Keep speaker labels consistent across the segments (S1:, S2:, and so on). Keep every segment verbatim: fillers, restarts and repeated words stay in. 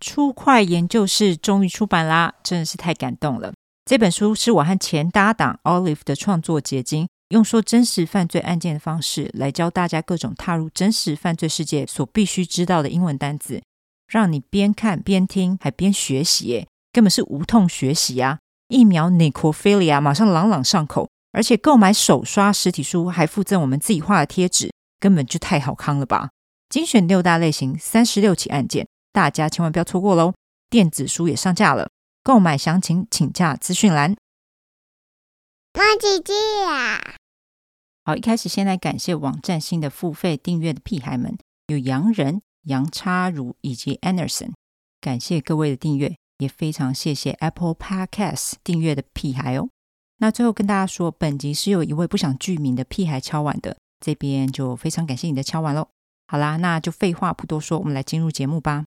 S1: 出快研究室终于出版啦，真的是太感动了。这本书是我和前搭档 Olive 的创作结晶，用说真实犯罪案件的方式来教大家各种踏入真实犯罪世界所必须知道的英文单字，让你边看边听还边学习耶，根本是无痛学习啊！一秒 necrophilia 马上朗朗上口，而且购买手刷实体书还附赠我们自己画的贴纸，根本就太好康了吧！精选六大类型三十六起案件，大家千万不要错过咯。电子书也上架了，购买详情请洽资讯栏。
S2: 莫姐姐啊！
S1: 好，一开始先来感谢网站新的付费订阅的屁孩们，有洋人、杨插如以及 Anderson， 感谢各位的订阅，也非常谢谢 Apple Podcast 订阅的屁孩哦。那最后跟大家说，本集是有一位不想具名的屁孩敲碗的，这边就非常感谢你的敲碗咯。好啦，那就废话不多说，我们来进入节目吧。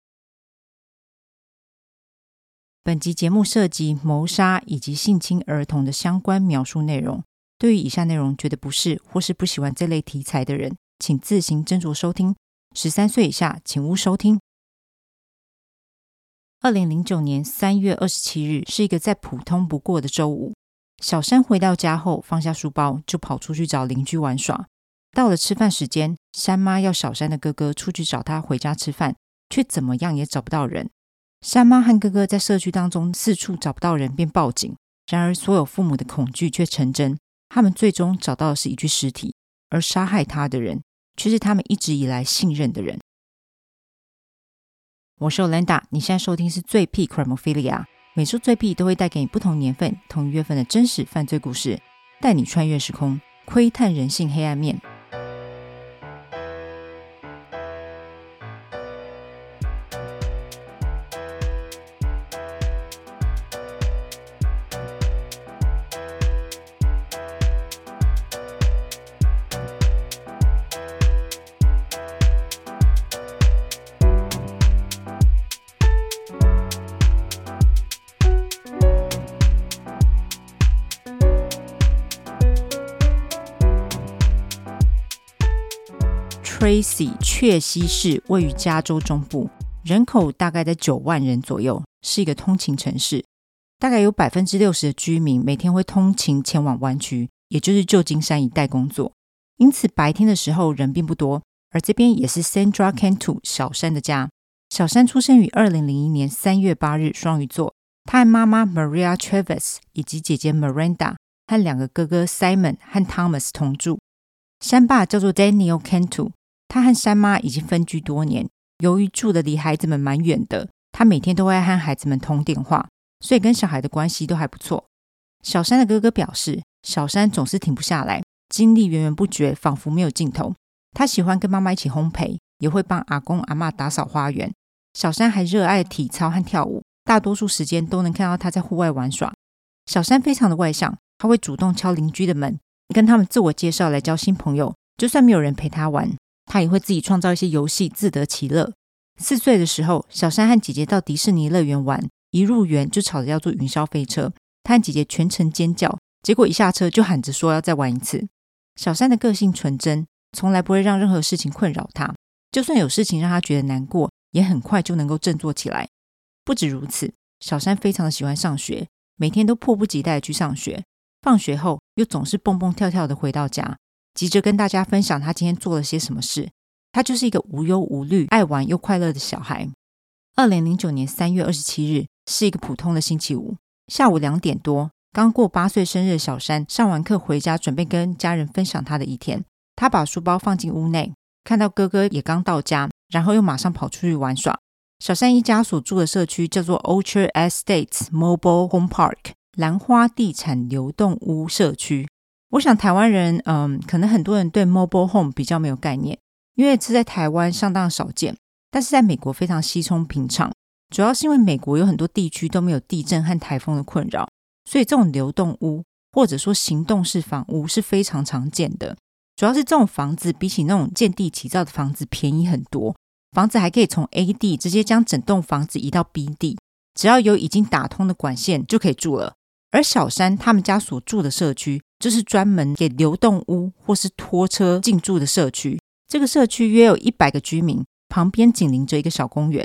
S1: 本集节目涉及谋杀以及性侵儿童的相关描述内容，对于以下内容觉得不适或是不喜欢这类题材的人，请自行斟酌收听，十三岁以下请勿收听。二零零九年三月二十七日是一个再普通不过的周五，小山回到家后放下书包就跑出去找邻居玩耍。到了吃饭时间，山妈要小山的哥哥出去找他回家吃饭，却怎么样也找不到人。山妈和哥哥在社区当中四处找不到人，便报警。然而所有父母的恐惧却成真，他们最终找到的是一具尸体，而杀害他的人却是他们一直以来信任的人。我是 Olanda， 你现在收听是最屁 Crimophilia， 每周最屁都会带给你不同年份同月份的真实犯罪故事，带你穿越时空，窥探人性黑暗面。Tracy 确西市位于加州中部，人口大概在九万人左右，是一个通勤城市。大概有 百分之六十 的居民每天会通勤前往湾区，也就是旧金山一带工作，因此白天的时候人并不多。而这边也是 Sandra Cantu 小山的家。小山出生于二零零一年三月八日双鱼座，他和妈妈 Maria Travis 以及姐姐 Miranda 和两个哥哥 Simon 和 Thomas 同住。山爸叫做 Daniel Cantu，他和山妈已经分居多年，由于住的离孩子们蛮远的，他每天都会和孩子们通电话，所以跟小孩的关系都还不错。小山的哥哥表示，小山总是停不下来，精力源源不绝，仿佛没有尽头。他喜欢跟妈妈一起烘焙，也会帮阿公阿嬷打扫花园。小山还热爱体操和跳舞，大多数时间都能看到他在户外玩耍。小山非常的外向，他会主动敲邻居的门，跟他们自我介绍来交新朋友，就算没有人陪他玩，他也会自己创造一些游戏自得其乐。四岁的时候，小山和姐姐到迪士尼乐园玩，一入园就吵着要坐云霄飞车，他和姐姐全程尖叫，结果一下车就喊着说要再玩一次。小山的个性纯真，从来不会让任何事情困扰他，就算有事情让他觉得难过，也很快就能够振作起来。不止如此，小山非常的喜欢上学，每天都迫不及待的去上学，放学后又总是蹦蹦跳跳的回到家，急着跟大家分享他今天做了些什么事。他就是一个无忧无虑、爱玩又快乐的小孩。二零零九年三月二十七日是一个普通的星期五，下午两点多，刚过八岁生日的小山上完课回家，准备跟家人分享他的一天。他把书包放进屋内，看到哥哥也刚到家，然后又马上跑出去玩耍。小山一家所住的社区叫做 Orchard Estates Mobile Home Park 兰花地产流动屋社区。我想台湾人嗯，可能很多人对 Mobile Home 比较没有概念，因为这在台湾相当少见，但是在美国非常稀松平常。主要是因为美国有很多地区都没有地震和台风的困扰，所以这种流动屋或者说行动式房屋是非常常见的。主要是这种房子比起那种建地起造的房子便宜很多，房子还可以从 A 地直接将整栋房子移到 B 地，只要有已经打通的管线就可以住了。而小山他们家所住的社区就是专门给流动屋或是拖车进驻的社区。这个社区约有一百个居民，旁边紧邻着一个小公园。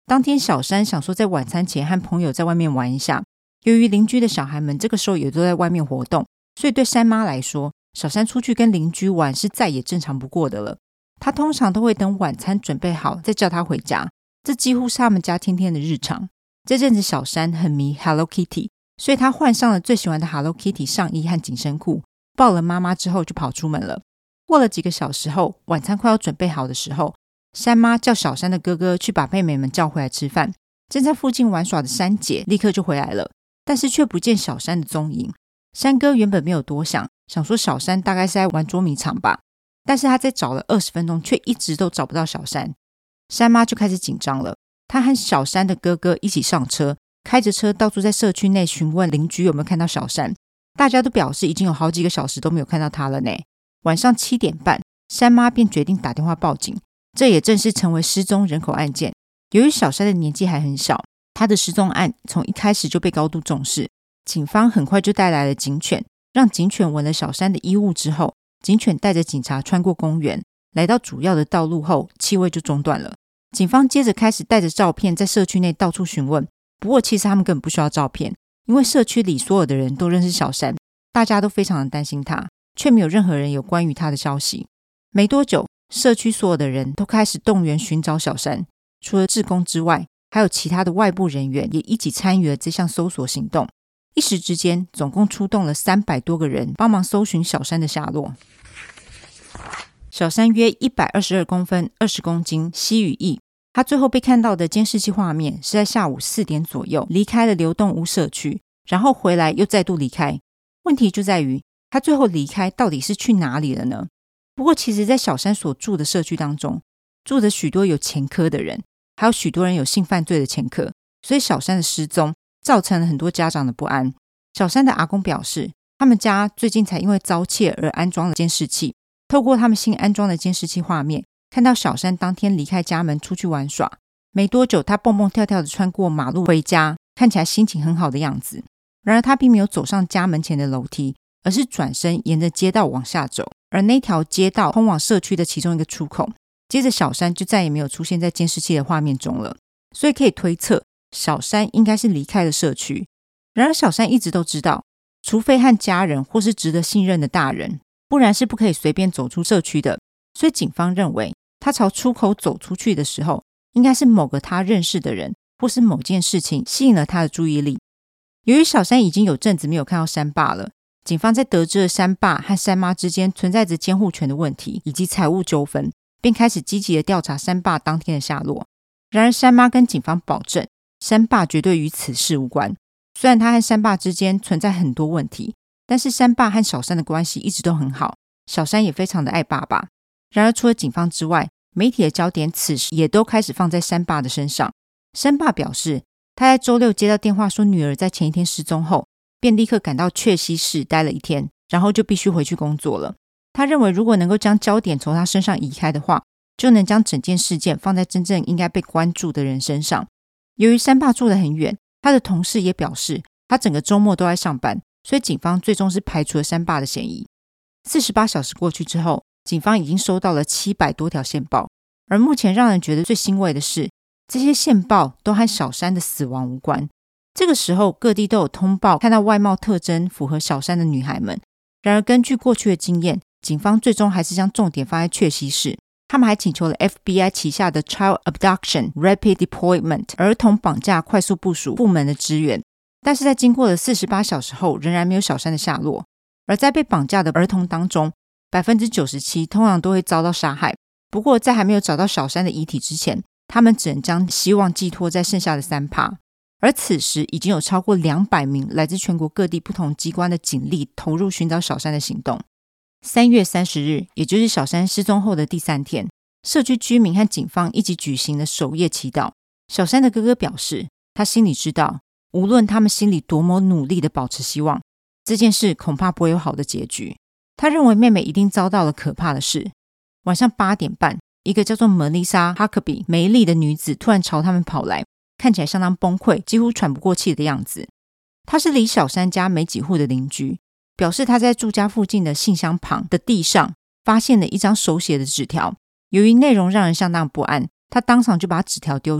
S1: 当天小山想说在晚餐前和朋友在外面玩一下，由于邻居的小孩们这个时候也都在外面活动，所以对山妈来说，小山出去跟邻居玩是再也正常不过的了。她通常都会等晚餐准备好再叫她回家，这几乎是他们家天天的日常。这阵子小山很迷 Hello Kitty， 所以她换上了最喜欢的 Hello Kitty 上衣和紧身裤，抱了妈妈之后就跑出门了。过了几个小时后，晚餐快要准备好的时候，山妈叫小山的哥哥去把妹妹们叫回来吃饭。正在附近玩耍的山姐立刻就回来了，但是却不见小山的踪影。山哥原本没有多想，想说小山大概是在玩捉迷藏吧，但是他在找了二十分钟，却一直都找不到小山。山妈就开始紧张了，她和小山的哥哥一起上车，开着车到处在社区内询问邻居有没有看到小山。大家都表示已经有好几个小时都没有看到他了呢。晚上七点半，山妈便决定打电话报警，这也正式成为失踪人口案件。由于小山的年纪还很小，他的失踪案从一开始就被高度重视。警方很快就带来了警犬，让警犬闻了小山的衣物之后，警犬带着警察穿过公园，来到主要的道路后，气味就中断了。警方接着开始带着照片在社区内到处询问，不过其实他们根本不需要照片，因为社区里所有的人都认识小山，大家都非常的担心他，却没有任何人有关于他的消息。没多久，社区所有的人都开始动员寻找小山，除了志工之外，还有其他的外部人员也一起参与了这项搜索行动。一时之间，总共出动了三百多个人帮忙搜寻小山的下落。小山约一百二十二公分，二十公斤，西语裔。他最后被看到的监视器画面是在下午四点左右离开了流动屋社区，然后回来又再度离开。问题就在于他最后离开到底是去哪里了呢？不过其实在小山所住的社区当中，住着许多有前科的人，还有许多人有性犯罪的前科，所以小山的失踪造成了很多家长的不安。小山的阿公表示，他们家最近才因为遭窃而安装了监视器，透过他们新安装的监视器画面，看到小山当天离开家门出去玩耍，没多久他蹦蹦跳跳的穿过马路回家，看起来心情很好的样子。然而他并没有走上家门前的楼梯，而是转身沿着街道往下走，而那条街道通往社区的其中一个出口。接着小山就再也没有出现在监视器的画面中了，所以可以推测小山应该是离开了社区。然而小山一直都知道，除非和家人或是值得信任的大人，不然是不可以随便走出社区的。所以警方认为他朝出口走出去的时候，应该是某个他认识的人或是某件事情吸引了他的注意力。由于小山已经有阵子没有看到山爸了，警方在得知了山爸和山妈之间存在着监护权的问题以及财务纠纷，便开始积极的调查山爸当天的下落。然而山妈跟警方保证，山爸绝对与此事无关。虽然他和山爸之间存在很多问题，但是山爸和小山的关系一直都很好，小山也非常的爱爸爸。然而除了警方之外，媒体的焦点此时也都开始放在山爸的身上。山爸表示，他在周六接到电话说女儿在前一天失踪后，便立刻赶到确溪市待了一天，然后就必须回去工作了。他认为如果能够将焦点从他身上移开的话，就能将整件事件放在真正应该被关注的人身上。由于山爸住得很远，他的同事也表示他整个周末都在上班，所以警方最终是排除了山爸的嫌疑。四十八小时过去之后，警方已经收到了七百多条线报，而目前让人觉得最欣慰的是，这些线报都和小山的死亡无关。这个时候各地都有通报看到外貌特征符合小山的女孩们。然而根据过去的经验，警方最终还是将重点放在确溪市。他们还请求了 F B I 旗下的 Child Abduction Rapid Deployment 儿童绑架快速部署部门的支援，但是在经过了四十八小时后，仍然没有小山的下落。而在被绑架的儿童当中， 百分之九十七 通常都会遭到杀害。不过在还没有找到小山的遗体之前，他们只能将希望寄托在剩下的 百分之三。 而此时已经有超过两百名来自全国各地不同机关的警力投入寻找小山的行动。三月三十日，也就是小山失踪后的第三天，社区居民和警方一起举行了守夜祈祷。小山的哥哥表示，他心里知道，无论他们心里多么努力的保持希望，这件事恐怕不会有好的结局。他认为妹妹一定遭到了可怕的事。晚上八点半，一个叫做 Melissa Huckabee 梅丽的女子突然朝他们跑来，看起来相当崩溃，几乎喘不过气的样子。她是离小山家没几户的邻居，表示她在住家附近的信箱旁的地上发现了一张手写的纸条。由于内容让人相当不安，她当场就把纸条丢下，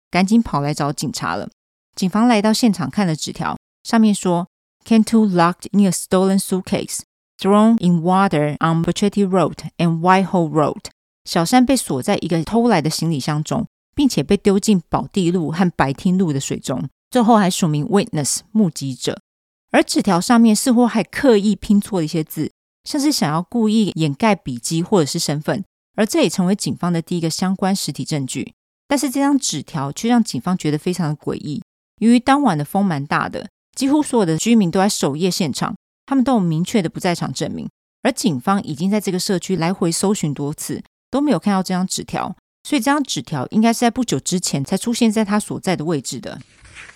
S1: 赶紧跑来找警察了。警方来到现场看了纸条，上面说 Cantu locked in a stolen suitcase thrown in water on Berchetti Road and Whitehall Road。 小山被锁在一个偷来的行李箱中，并且被丢进宝地路和白厅路的水中，最后还署名 witness 目击者。而纸条上面似乎还刻意拼错了一些字，像是想要故意掩盖笔迹或者是身份，而这也成为警方的第一个相关实体证据。但是这张纸条却让警方觉得非常的诡异。由于当晚的风蛮大的，几乎所有的居民都在守夜现场，他们都有明确的不在场证明，而警方已经在这个社区来回搜寻多次，都没有看到这张纸条，所以这张纸条应该是在不久之前才出现在他所在的位置的。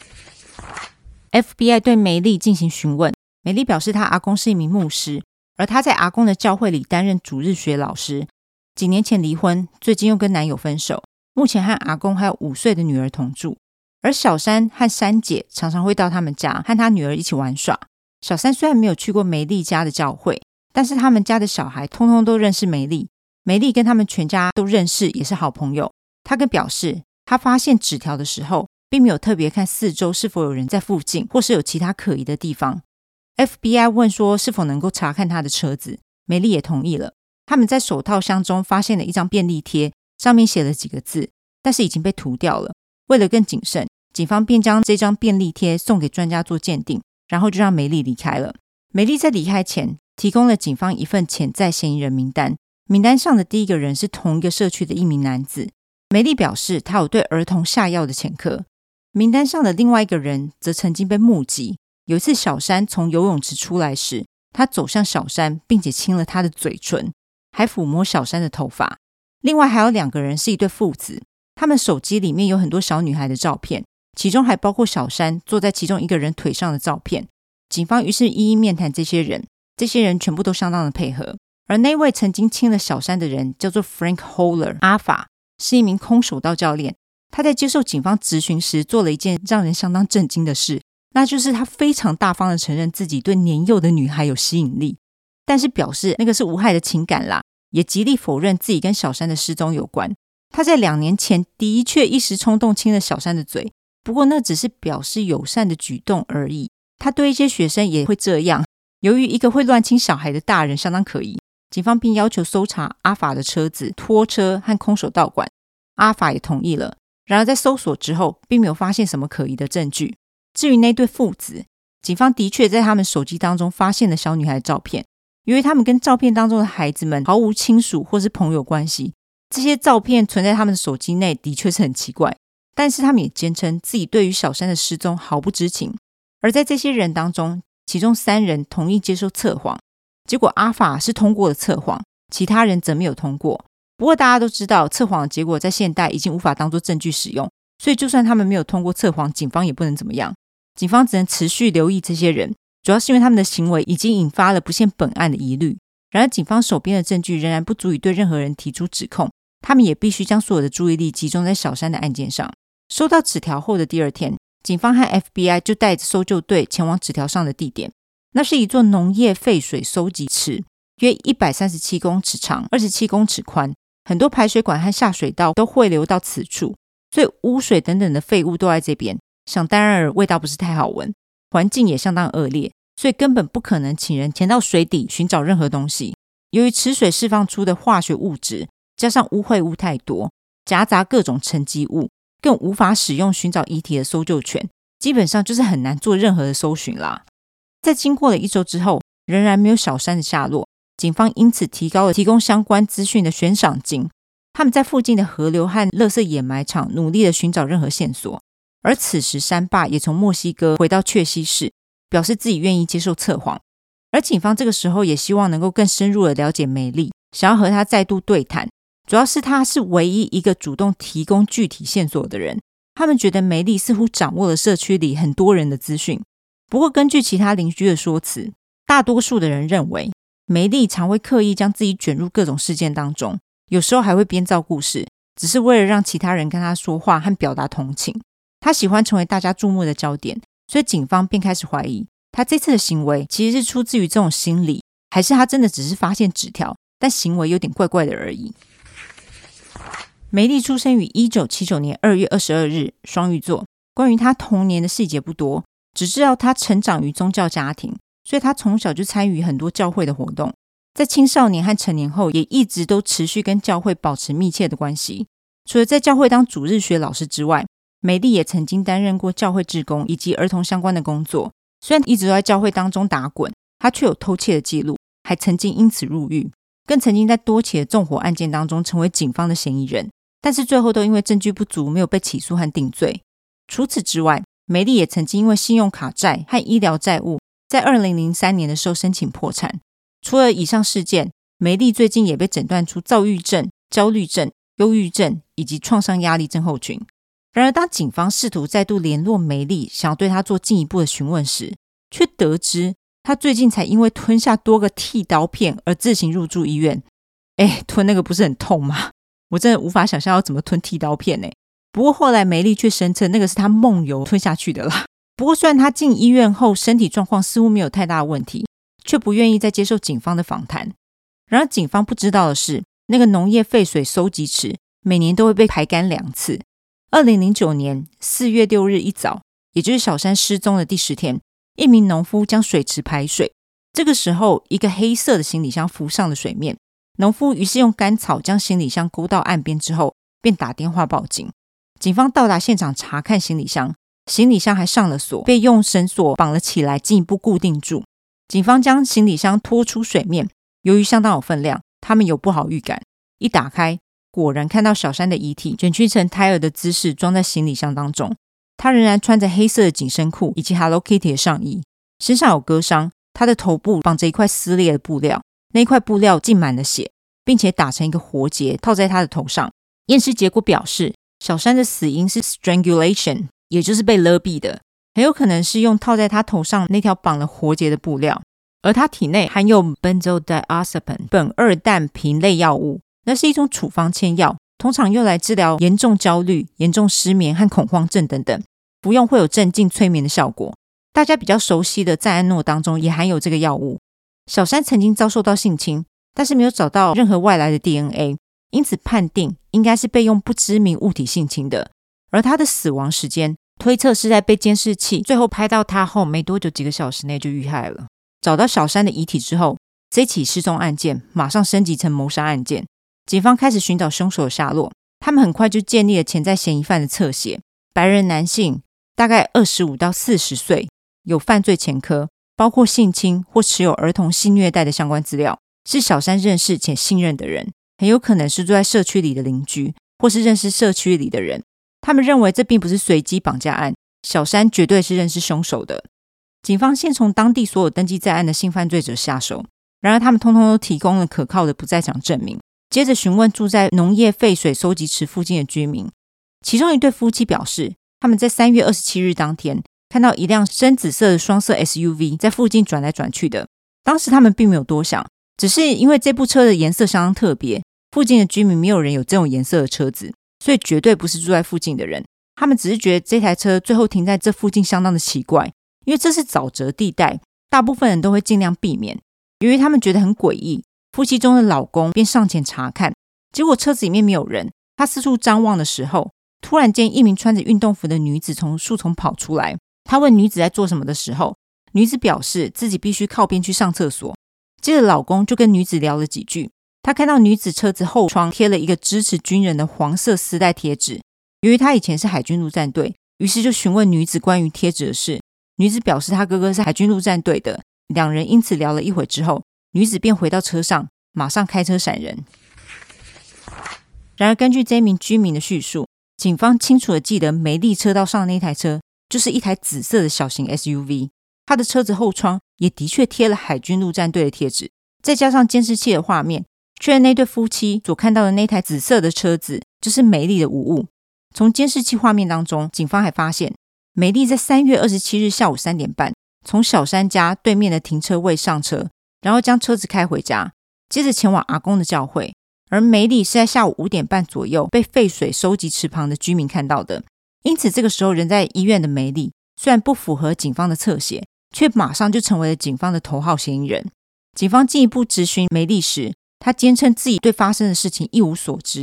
S1: F B I 对梅丽进行询问，梅丽表示她阿公是一名牧师，而她在阿公的教会里担任主日学老师，几年前离婚，最近又跟男友分手，目前和阿公还有五岁的女儿同住。而小山和山姐常常会到他们家和他女儿一起玩耍。小山虽然没有去过梅丽家的教会，但是他们家的小孩通通都认识梅丽，梅丽跟他们全家都认识，也是好朋友。他更表示他发现纸条的时候并没有特别看四周是否有人在附近，或是有其他可疑的地方。 F B I 问说是否能够查看他的车子，梅丽也同意了。他们在手套箱中发现了一张便利贴，上面写了几个字，但是已经被涂掉了。为了更谨慎，警方便将这张便利贴送给专家做鉴定，然后就让梅丽离开了。梅丽在离开前提供了警方一份潜在嫌疑人名单，名单上的第一个人是同一个社区的一名男子。梅丽表示他有对儿童下药的前科。名单上的另外一个人则曾经被目击，有一次小山从游泳池出来时，他走向小山并且亲了他的嘴唇，还抚摸小山的头发。另外还有两个人是一对父子，他们手机里面有很多小女孩的照片，其中还包括小山坐在其中一个人腿上的照片。警方于是一一面谈这些人，这些人全部都相当的配合。而那位曾经亲了小山的人叫做 Frank Holler 阿法，是一名空手道教练。他在接受警方质询时做了一件让人相当震惊的事，那就是他非常大方的承认自己对年幼的女孩有吸引力，但是表示那个是无害的情感啦，也极力否认自己跟小山的失踪有关。他在两年前的确一时冲动亲了小山的嘴，不过那只是表示友善的举动而已。他对一些学生也会这样，由于一个会乱亲小孩的大人相当可疑，警方并要求搜查阿法的车子、拖车和空手道馆。阿法也同意了。然而在搜索之后并没有发现什么可疑的证据。至于那对父子，警方的确在他们手机当中发现了小女孩的照片，由于他们跟照片当中的孩子们毫无亲属或是朋友关系，这些照片存在他们的手机内的确是很奇怪，但是他们也坚称自己对于小山的失踪毫不知情。而在这些人当中，其中三人同意接受测谎，结果阿法是通过了测谎，其他人则没有通过。不过大家都知道测谎的结果在现代已经无法当作证据使用，所以就算他们没有通过测谎，警方也不能怎么样。警方只能持续留意这些人，主要是因为他们的行为已经引发了不限本案的疑虑。然而警方手边的证据仍然不足以对任何人提出指控，他们也必须将所有的注意力集中在小山的案件上。收到纸条后的第二天，警方和 F B I 就带着搜救队前往纸条上的地点。那是一座农业废水收集池，约一百三十七公尺长，二十七公尺宽，很多排水管和下水道都汇流到此处，所以污水等等的废物都在这边，想当然而味道不是太好闻，环境也相当恶劣，所以根本不可能请人潜到水底寻找任何东西。由于池水释放出的化学物质加上污秽物太多，夹杂各种沉积物，更无法使用寻找遗体的搜救犬，基本上就是很难做任何的搜寻啦。在经过了一周之后，仍然没有小山的下落，警方因此提高了提供相关资讯的悬赏金。他们在附近的河流和垃圾掩埋场努力的寻找任何线索。而此时山爸也从墨西哥回到确西市，表示自己愿意接受测谎。而警方这个时候也希望能够更深入的了解梅丽，想要和她再度对谈，主要是她是唯一一个主动提供具体线索的人。他们觉得梅丽似乎掌握了社区里很多人的资讯。不过根据其他邻居的说辞，大多数的人认为梅丽常会刻意将自己卷入各种事件当中，有时候还会编造故事，只是为了让其他人跟她说话和表达同情。她喜欢成为大家注目的焦点，所以警方便开始怀疑她这次的行为其实是出自于这种心理，还是她真的只是发现纸条，但行为有点怪怪的而已。 梅丽出生于一九七九年二月二十二日，双鱼座。关于她童年的细节不多，只知道她成长于宗教家庭，所以她从小就参与很多教会的活动。在青少年和成年后，也一直都持续跟教会保持密切的关系。除了在教会当主日学老师之外，梅丽也曾经担任过教会志工以及儿童相关的工作。虽然一直都在教会当中打滚，她却有偷窃的记录，还曾经因此入狱，更曾经在多起的纵火案件当中成为警方的嫌疑人，但是最后都因为证据不足没有被起诉和定罪。除此之外，梅丽也曾经因为信用卡债和医疗债务在二零零三年的时候申请破产。除了以上事件，梅丽最近也被诊断出躁郁症、焦虑症、忧郁症以及创伤压力症候群。然而当警方试图再度联络梅丽，想要对她做进一步的询问时，却得知她最近才因为吞下多个剃刀片而自行入住医院。诶，吞那个不是很痛吗？我真的无法想象要怎么吞剃刀片耶。不过后来梅丽却声称那个是她梦游吞下去的啦。不过虽然她进医院后身体状况似乎没有太大的问题，却不愿意再接受警方的访谈。然而警方不知道的是，那个农业废水收集池每年都会被排干两次。二零零九年四月六日一早，也就是小山失踪的第十天，一名农夫将水池排水，这个时候一个黑色的行李箱浮上了水面。农夫于是用干草将行李箱勾到岸边之后，便打电话报警。警方到达现场查看行李箱，行李箱还上了锁，被用绳索绑了起来，进一步固定住。警方将行李箱拖出水面，由于相当有分量，他们有不好预感。一打开，果然看到小山的遗体卷曲成胎儿的姿势装在行李箱当中。他仍然穿着黑色的紧身裤以及 Hello Kitty 的上衣，身上有割伤，他的头部绑着一块撕裂的布料，那块布料浸满了血，并且打成一个活结套在他的头上。验尸结果表示，小山的死因是 strangulation， 也就是被勒毙的，很有可能是用套在他头上那条绑了活结的布料。而他体内含有 benzodiazepine 苯二氮平类药物，那是一种处方签药，通常用来治疗严重焦虑、严重失眠和恐慌症等等，服用会有镇静催眠的效果。大家比较熟悉的赞安诺当中也含有这个药物。小山曾经遭受到性侵，但是没有找到任何外来的 D N A， 因此判定应该是被用不知名物体性侵的。而他的死亡时间推测是在被监视器最后拍到他后没多久几个小时内就遇害了。找到小山的遗体之后，这起失踪案件马上升级成谋杀案件。警方开始寻找凶手的下落，他们很快就建立了潜在嫌疑犯的侧写。白人男性，大概二十五到四十岁，有犯罪前科，包括性侵或持有儿童性虐待的相关资料，是小山认识且信任的人，很有可能是住在社区里的邻居，或是认识社区里的人。他们认为这并不是随机绑架案，小山绝对是认识凶手的。警方先从当地所有登记在案的性犯罪者下手，然而他们通通都提供了可靠的不在场证明。接着询问住在农业废水收集池附近的居民，其中一对夫妻表示，他们在三月二十七日当天看到一辆深紫色的双色 S U V 在附近转来转去的。当时他们并没有多想，只是因为这部车的颜色相当特别，附近的居民没有人有这种颜色的车子，所以绝对不是住在附近的人。他们只是觉得这台车最后停在这附近相当的奇怪，因为这是沼泽地带，大部分人都会尽量避免。由于他们觉得很诡异，夫妻中的老公便上前查看，结果车子里面没有人。他四处张望的时候，突然间一名穿着运动服的女子从树丛跑出来。他问女子在做什么的时候，女子表示自己必须靠边去上厕所。接着老公就跟女子聊了几句，他看到女子车子后窗贴了一个支持军人的黄色丝带贴纸。由于他以前是海军陆战队，于是就询问女子关于贴纸的事。女子表示她哥哥是海军陆战队的，两人因此聊了一会之后，女子便回到车上，马上开车闪人。然而根据这名居民的叙述，警方清楚地记得梅丽车道上的那台车就是一台紫色的小型 S U V， 他的车子后窗也的确贴了海军陆战队的贴纸。再加上监视器的画面，确认那对夫妻所看到的那台紫色的车子就是梅丽的无误。从监视器画面当中，警方还发现梅丽在三月二十七日下午三点半从小山家对面的停车位上车，然后将车子开回家，接着前往阿公的教会。而梅丽是在下午五点半左右被废水收集池旁的居民看到的，因此这个时候人在医院的梅丽虽然不符合警方的侧写，却马上就成为了警方的头号嫌疑人。警方进一步质询梅丽时，她坚称自己对发生的事情一无所知，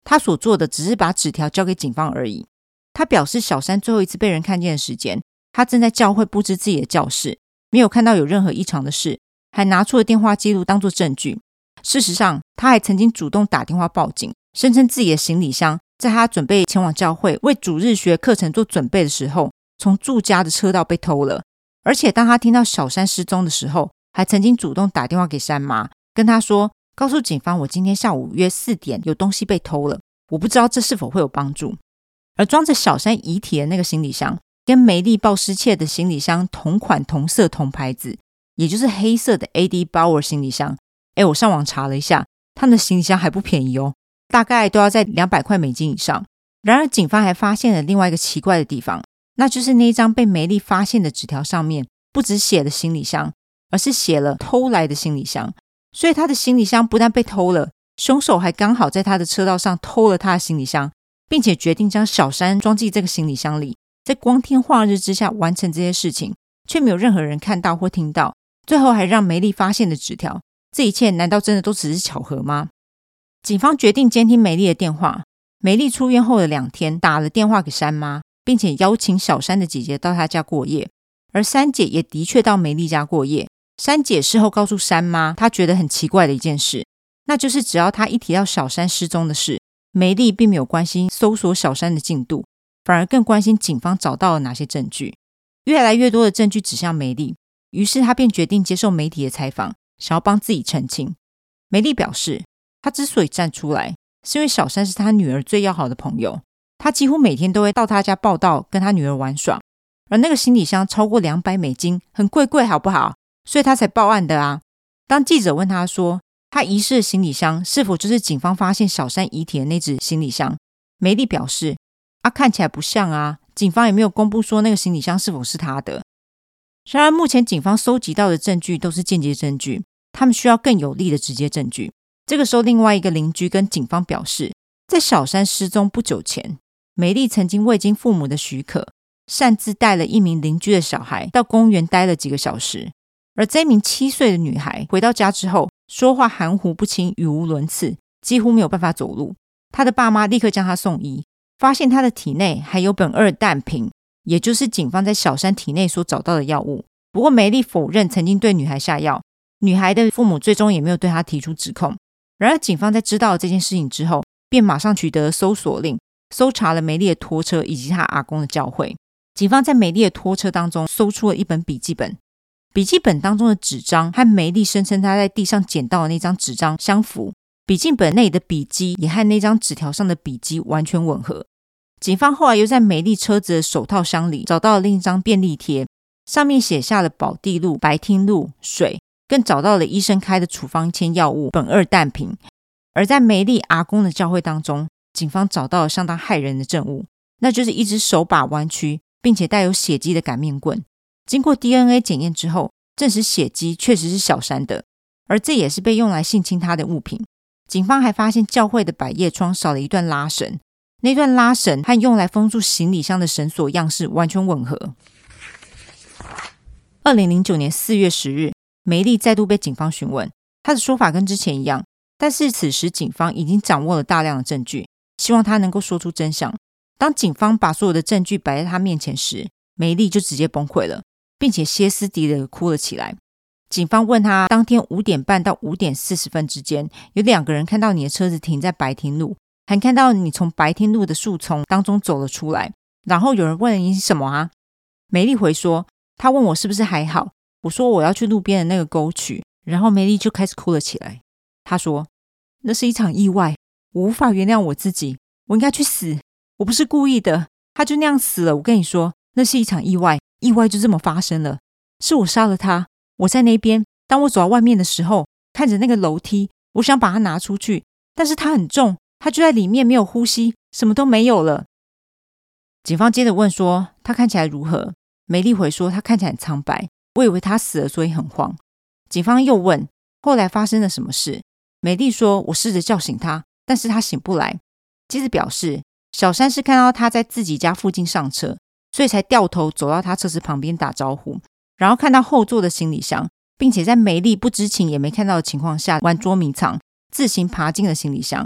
S1: 他所做的只是把纸条交给警方而已。他表示小山最后一次被人看见的时间，他正在教会布置自己的教室，没有看到有任何异常的事，还拿出了电话记录当作证据。事实上，他还曾经主动打电话报警，声称自己的行李箱在他准备前往教会为主日学课程做准备的时候，从住家的车道被偷了。而且当他听到小山失踪的时候，还曾经主动打电话给山妈，跟他说，告诉警方我今天下午约四点有东西被偷了，我不知道这是否会有帮助。而装着小山遗体的那个行李箱跟梅莉抱失窃的行李箱同款同色同牌子，也就是黑色的 A D Bauer 行李箱。诶，我上网查了一下，他们的行李箱还不便宜哦，大概都要在两百块美金以上。然而警方还发现了另外一个奇怪的地方，那就是那张被梅莉发现的纸条上面不只写了行李箱，而是写了偷来的行李箱。所以他的行李箱不但被偷了，凶手还刚好在他的车道上偷了他的行李箱，并且决定将小山装进这个行李箱里，在光天化日之下完成这些事情，却没有任何人看到或听到，最后还让梅莉发现了纸条。这一切难道真的都只是巧合吗？警方决定监听梅莉的电话。梅莉出院后的两天打了电话给山妈，并且邀请小山的姐姐到她家过夜，而三姐也的确到梅莉家过夜。三姐事后告诉山妈，她觉得很奇怪的一件事，那就是只要她一提到小山失踪的事，梅莉并没有关心搜索小山的进度，反而更关心警方找到了哪些证据。越来越多的证据指向梅莉，于是她便决定接受媒体的采访，想要帮自己澄清。梅莉表示，她之所以站出来，是因为小山是她女儿最要好的朋友，她几乎每天都会到她家报道，跟她女儿玩耍。而那个行李箱超过两百美金，很贵贵好不好？所以她才报案的啊。当记者问她说，她遗失的行李箱是否就是警方发现小山遗体的那只行李箱，梅莉表示，啊，看起来不像啊，警方也没有公布说那个行李箱是否是她的。然而目前警方收集到的证据都是间接证据，他们需要更有力的直接证据。这个时候另外一个邻居跟警方表示，在小山失踪不久前，梅莉曾经未经父母的许可，擅自带了一名邻居的小孩到公园待了几个小时。而这名七岁的女孩回到家之后，说话含糊不清，语无伦次，几乎没有办法走路。她的爸妈立刻将她送医，发现她的体内还有苯二氮平，也就是警方在小山体内所找到的药物。不过梅莉否认曾经对女孩下药，女孩的父母最终也没有对她提出指控。然而警方在知道了这件事情之后，便马上取得了搜索令，搜查了梅莉的拖车以及她阿公的教会。警方在梅莉的拖车当中搜出了一本笔记本，笔记本当中的纸张和梅莉声称她在地上捡到的那张纸张相符，笔记本内的笔迹也和那张纸条上的笔迹完全吻合。警方后来又在梅莉车子的手套箱里找到了另一张便利贴，上面写下了保地露、白汀露、水，更找到了医生开的处方签药物苯二氮平。而在梅莉阿公的教会当中，警方找到了相当骇人的证物，那就是一只手把弯曲并且带有血迹的擀面棍。经过 D N A 检验之后，证实血迹确实是小山的，而这也是被用来性侵他的物品。警方还发现教会的百叶窗少了一段拉绳，那段拉绳和用来封住行李箱的绳索样式完全吻合。二零零九年四月十日，梅莉再度被警方询问，她的说法跟之前一样，但是此时警方已经掌握了大量的证据，希望她能够说出真相。当警方把所有的证据摆在她面前时，梅莉就直接崩溃了，并且歇斯底里地哭了起来。警方问她，当天五点半到五点四十分之间，有两个人看到你的车子停在白汀路，还看到你从白汀路的树丛当中走了出来，然后有人问了你什么啊？梅莉回说，他问我是不是还好，我说我要去路边的那个沟渠，然后梅莉就开始哭了起来。她说，那是一场意外，我无法原谅我自己，我应该去死，我不是故意的，他就那样死了，我跟你说，那是一场意外，意外就这么发生了，是我杀了他。我在那边，当我走到外面的时候，看着那个楼梯，我想把它拿出去，但是它很重，他就在里面没有呼吸，什么都没有了。警方接着问说，他看起来如何？梅莉回说，他看起来很苍白，我以为他死了，所以很慌。警方又问，后来发生了什么事？梅莉说，我试着叫醒他，但是他醒不来。接着表示，小山是看到他在自己家附近上车，所以才掉头走到他车子旁边打招呼，然后看到后座的行李箱，并且在梅莉不知情也没看到的情况下玩捉迷藏，自行爬进了行李箱，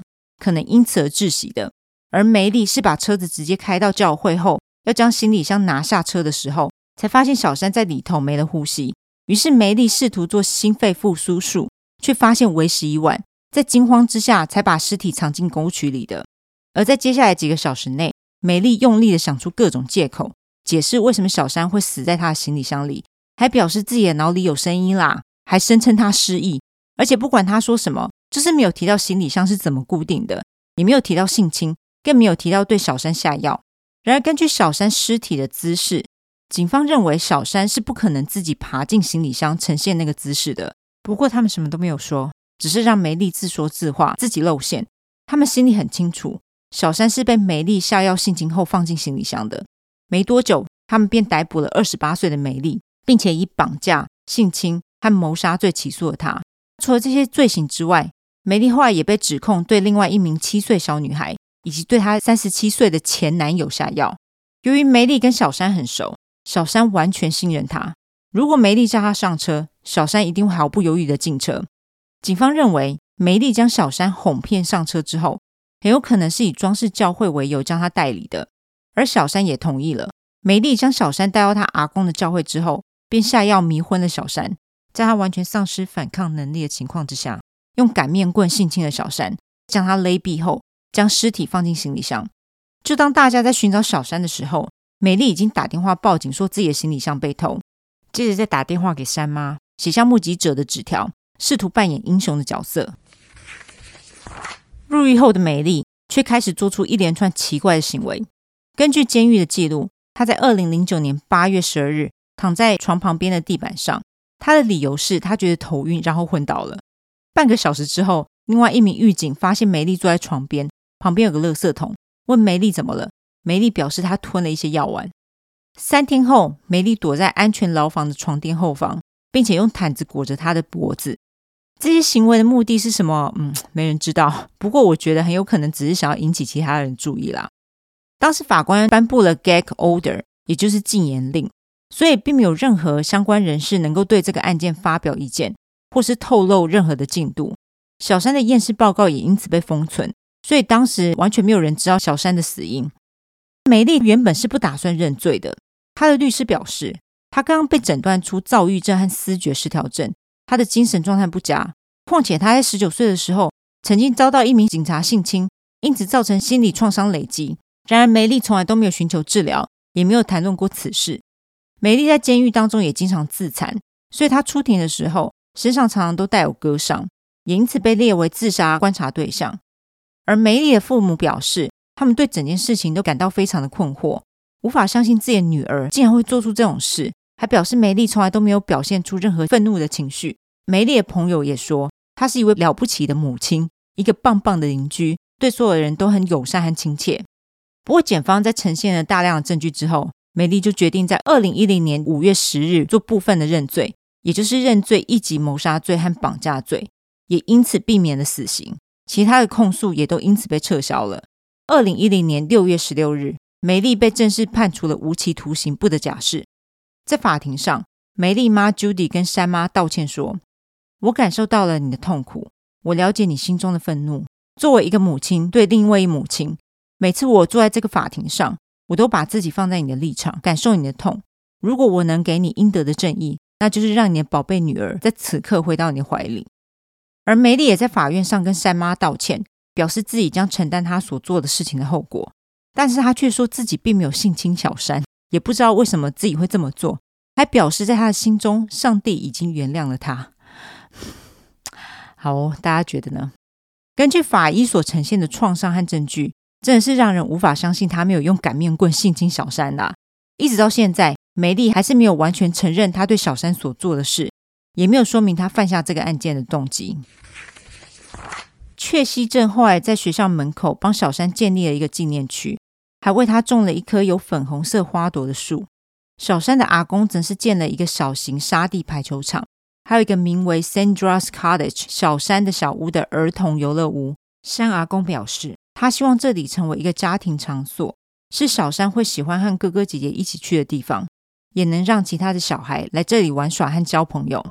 S1: 可能因此而窒息的。而梅丽是把车子直接开到教会后，要将行李箱拿下车的时候，才发现小山在里头没了呼吸。于是梅丽试图做心肺复苏术，却发现为时已晚，在惊慌之下才把尸体藏进沟渠里的。而在接下来几个小时内，梅丽用力的想出各种借口，解释为什么小山会死在她的行李箱里，还表示自己的脑里有声音啦，还声称他失忆。而且不管他说什么，就是没有提到行李箱是怎么固定的，也没有提到性侵，更没有提到对小山下药。然而根据小山尸体的姿势，警方认为小山是不可能自己爬进行李箱呈现那个姿势的。不过他们什么都没有说，只是让梅丽自说自话，自己露馅。他们心里很清楚，小山是被梅丽下药性侵后放进行李箱的。没多久，他们便逮捕了二十八岁的梅丽，并且以绑架、性侵和谋杀罪起诉了她。除了这些罪行之外，梅丽后来也被指控对另外一名七岁小女孩以及对她三十七岁的前男友下药。由于梅丽跟小山很熟，小山完全信任她。如果梅丽叫她上车，小山一定会毫不犹豫地进车。警方认为梅丽将小山哄骗上车之后，很有可能是以装饰教会为由将他带离的，而小山也同意了。梅丽将小山带到他阿公的教会之后，便下药迷昏了小山，在他完全丧失反抗能力的情况之下，用擀面棍性侵了小山，将他勒毙后，将尸体放进行李箱。就当大家在寻找小山的时候，梅丽已经打电话报警说自己的行李箱被偷，接着再打电话给山妈，写下目击者的纸条，试图扮演英雄的角色。入狱后的梅丽却开始做出一连串奇怪的行为。根据监狱的记录，她在二零零九年八月十二日躺在床旁边的地板上，她的理由是她觉得头晕，然后昏倒了。半个小时之后，另外一名狱警发现梅丽坐在床边，旁边有个垃圾桶，问梅丽怎么了。梅丽表示她吞了一些药丸。三天后，梅丽躲在安全牢房的床垫后方，并且用毯子裹着她的脖子。这些行为的目的是什么？嗯，没人知道。不过我觉得很有可能只是想要引起其他人注意啦。当时法官颁布了 gag order， 也就是禁言令，所以并没有任何相关人士能够对这个案件发表意见，或是透露任何的进度。小山的验尸报告也因此被封存，所以当时完全没有人知道小山的死因。梅丽原本是不打算认罪的，她的律师表示，她刚刚被诊断出躁郁症和思觉失调症，她的精神状态不佳，况且她在十九岁的时候曾经遭到一名警察性侵，因此造成心理创伤累积。然而梅丽从来都没有寻求治疗，也没有谈论过此事。梅丽在监狱当中也经常自残，所以她出庭的时候身上常常都带有割伤，也因此被列为自杀观察对象。而梅丽的父母表示，他们对整件事情都感到非常的困惑，无法相信自己的女儿竟然会做出这种事，还表示梅丽从来都没有表现出任何愤怒的情绪。梅丽的朋友也说，她是一位了不起的母亲，一个棒棒的邻居，对所有人都很友善和亲切。不过检方在呈现了大量的证据之后，梅丽就决定在二零一零年五月十日做部分的认罪，也就是认罪一级谋杀罪和绑架罪，也因此避免了死刑，其他的控诉也都因此被撤销了。二零一零年六月十六日，梅丽被正式判处了无期徒刑，不得假释。在法庭上，梅丽妈 Judy 跟山妈道歉说，我感受到了你的痛苦，我了解你心中的愤怒。作为一个母亲对另外一母亲，每次我坐在这个法庭上，我都把自己放在你的立场，感受你的痛。如果我能给你应得的正义，那就是让你的宝贝女儿在此刻回到你的怀里。而梅丽也在法院上跟山妈道歉，表示自己将承担她所做的事情的后果，但是她却说自己并没有性侵小山，也不知道为什么自己会这么做，还表示在她的心中，上帝已经原谅了她。好哦，大家觉得呢？根据法医所呈现的创伤和证据，真的是让人无法相信他没有用擀面棍性侵小山啦、啊。一直到现在，梅丽还是没有完全承认他对小山所做的事，也没有说明他犯下这个案件的动机。阙西镇后来在学校门口帮小山建立了一个纪念区，还为他种了一棵有粉红色花朵的树。小山的阿公则是建了一个小型沙地排球场，还有一个名为 Sandra's Cottage 小山的小屋的儿童游乐屋。山阿公表示，他希望这里成为一个家庭场所，是小山会喜欢和哥哥姐姐一起去的地方，也能让其他的小孩来这里玩耍和交朋友。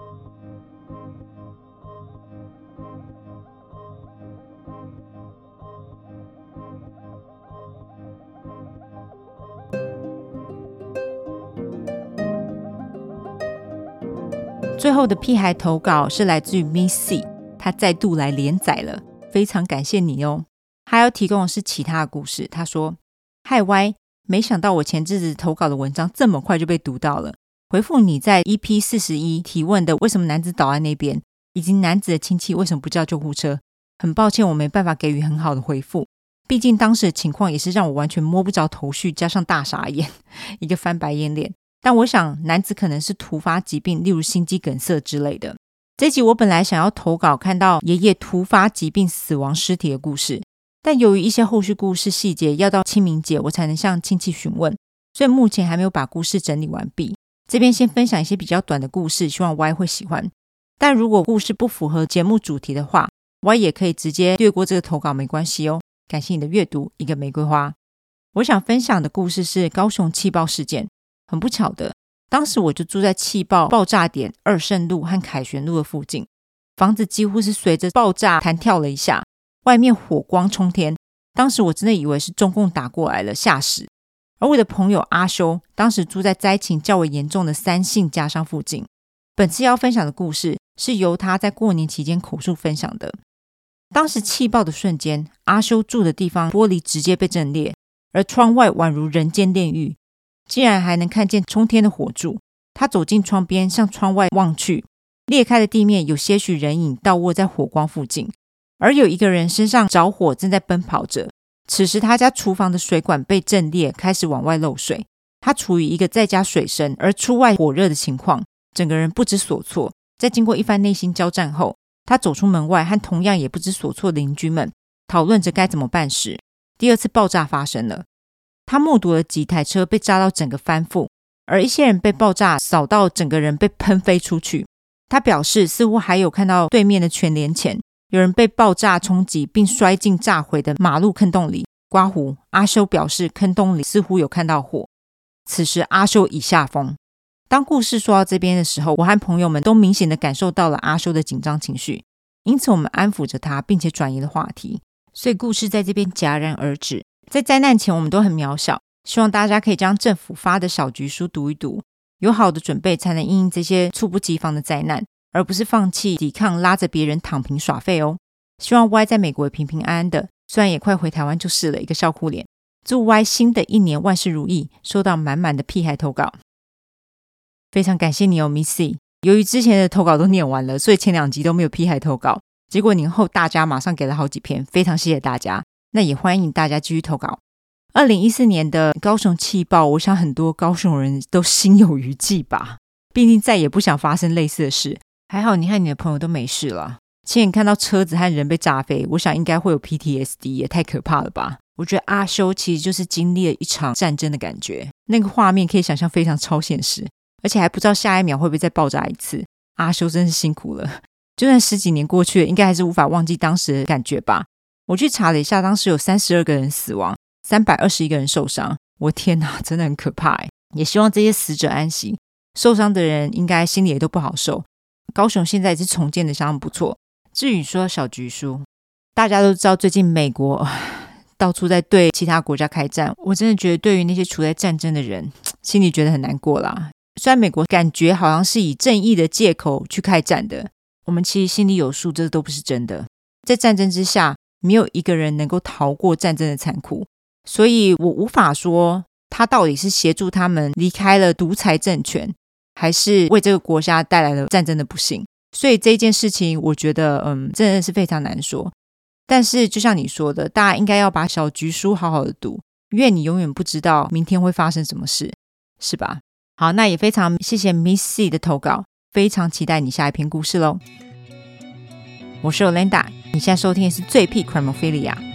S1: 最后的屁孩投稿是来自于 Miss C， 他再度来连载了，非常感谢你哦。还要提供的是其他的故事，他说：嗨 Y， 没想到我前阵子投稿的文章这么快就被读到了，回复你在 E P 四十一 提问的为什么男子倒在那边，以及男子的亲戚为什么不叫救护车，很抱歉我没办法给予很好的回复，毕竟当时的情况也是让我完全摸不着头绪，加上大傻眼，一个翻白眼脸。但我想男子可能是突发疾病，例如心肌梗塞之类的。这集我本来想要投稿看到爷爷突发疾病死亡尸体的故事，但由于一些后续故事细节要到清明节我才能向亲戚询问，所以目前还没有把故事整理完毕。这边先分享一些比较短的故事，希望 Y 会喜欢。但如果故事不符合节目主题的话， Y 也可以直接略过这个投稿，没关系哦。感谢你的阅读，一个玫瑰花。我想分享的故事是高雄气爆事件。很不巧的，当时我就住在气爆爆炸点二圣路和凯旋路的附近，房子几乎是随着爆炸弹跳了一下，外面火光冲天，当时我真的以为是中共打过来了，吓死。而我的朋友阿修当时住在灾情较为严重的三信家商附近。本次要分享的故事是由他在过年期间口述分享的。当时气爆的瞬间，阿修住的地方玻璃直接被震裂，而窗外宛如人间炼狱，竟然还能看见冲天的火柱。他走进窗边，向窗外望去，裂开的地面有些许人影倒卧在火光附近，而有一个人身上着火，正在奔跑着。此时他家厨房的水管被震裂，开始往外漏水，他处于一个在家水深而出外火热的情况，整个人不知所措。在经过一番内心交战后，他走出门外，和同样也不知所措的邻居们讨论着该怎么办时，第二次爆炸发生了。他目睹了几台车被炸到整个翻覆，而一些人被爆炸扫到整个人被喷飞出去。他表示似乎还有看到对面的全联前有人被爆炸冲击并摔进炸毁的马路坑洞里。刮胡阿修表示坑洞里似乎有看到火。此时阿修已下风。当故事说到这边的时候，我和朋友们都明显的感受到了阿修的紧张情绪，因此我们安抚着他，并且转移了话题，所以故事在这边戛然而止。在灾难前我们都很渺小，希望大家可以将政府发的小局书读一读，有好的准备才能因应这些猝不及防的灾难，而不是放弃抵抗，拉着别人躺平耍废哦。希望 Y 在美国平平安安的，虽然也快回台湾就是了，一个笑哭脸。祝 Y 新的一年万事如意，收到满满的屁孩投稿。非常感谢你哦 Miss C， 由于之前的投稿都念完了，所以前两集都没有屁孩投稿，结果年后大家马上给了好几篇，非常谢谢大家。那也欢迎大家继续投稿。二零一四年的高雄气爆，我想很多高雄人都心有余悸吧，毕竟再也不想发生类似的事。还好你和你的朋友都没事了，亲眼看到车子和人被炸飞，我想应该会有 P T S D， 也太可怕了吧。我觉得阿修其实就是经历了一场战争的感觉，那个画面可以想象非常超现实，而且还不知道下一秒会不会再爆炸一次。阿修真是辛苦了，就算十几年过去了，应该还是无法忘记当时的感觉吧。我去查了一下，当时有三十二个人死亡，三百二十一个人受伤，我天哪，真的很可怕耶。也希望这些死者安息，受伤的人应该心里也都不好受。高雄现在也是重建的相当不错。至于说小局书，大家都知道最近美国到处在对其他国家开战，我真的觉得对于那些处在战争的人，心里觉得很难过啦。虽然美国感觉好像是以正义的借口去开战的，我们其实心里有数，这都不是真的。在战争之下，没有一个人能够逃过战争的残酷，所以我无法说他到底是协助他们离开了独裁政权，还是为这个国家带来了战争的不幸。所以这件事情我觉得嗯，真的是非常难说。但是就像你说的，大家应该要把小局书好好的读，因为你永远不知道明天会发生什么事，是吧？好，那也非常谢谢 Miss C 的投稿，非常期待你下一篇故事咯。我是 Olenda， 你现在收听的是最屁 Crimophilia。